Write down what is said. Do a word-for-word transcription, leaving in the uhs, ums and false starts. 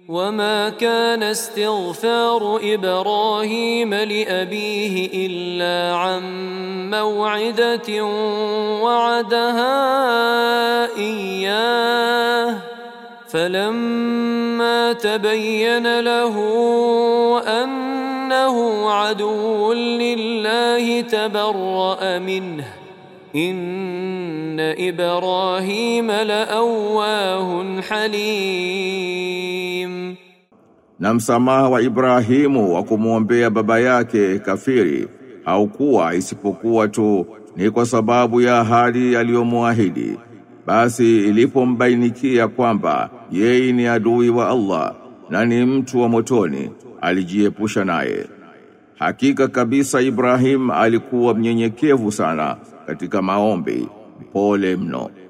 وما كان استغفار إبراهيم لأبيه إلا عن موعدة وعدها إياه فلما تبين له أنه عدو لله تبرأ منه إن إبراهيم لأواه حليم. Na msamaha wa Ibrahimu wa kumwombea baba yake kafiri haukuwa isipokuwa tu ni kwa sababu ya ahadi aliyomuahidi. Basi ilipombainikia kwamba yeye ni adui wa Allah na ni mtu wa motoni, alijiepusha naye. Hakika kabisa Ibrahim alikuwa mnyenyekevu sana katika maombi, pole mno.